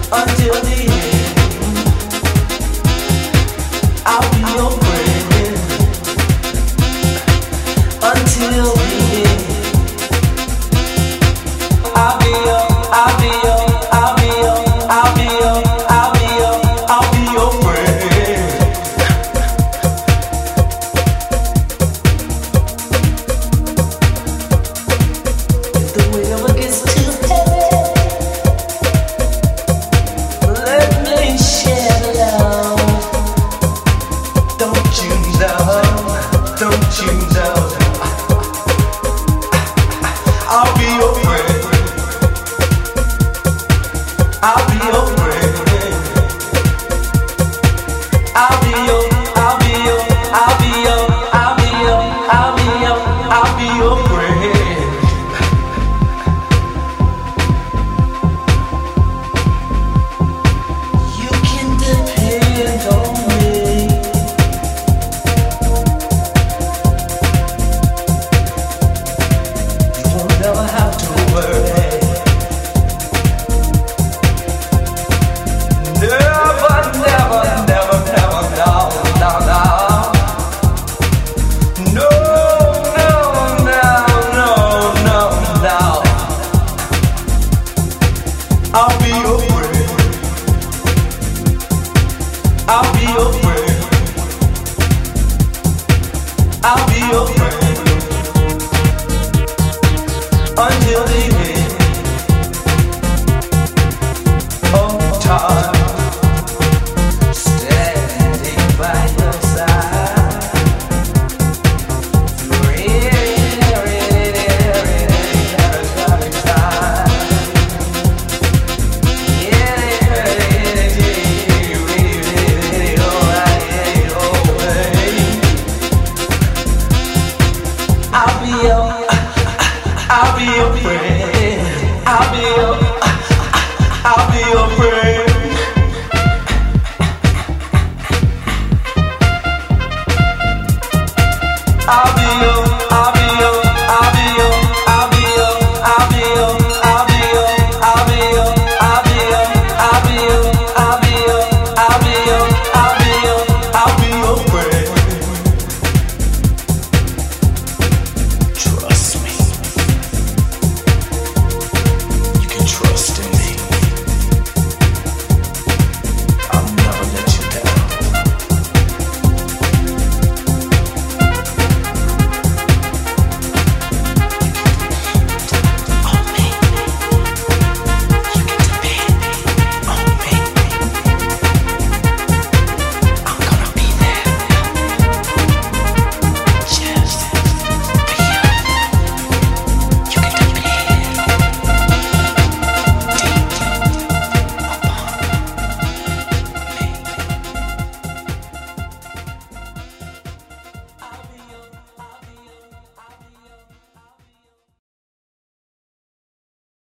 until the end. I'll be your friend until the end. I'll be your, I'll be your, I'll be your, I'll be your, I'll be your, I'll be your friend. If the weight ever gets too heavy, let me share love. Don't you know? Don't you know? I'll be your friend. I'll be your friend.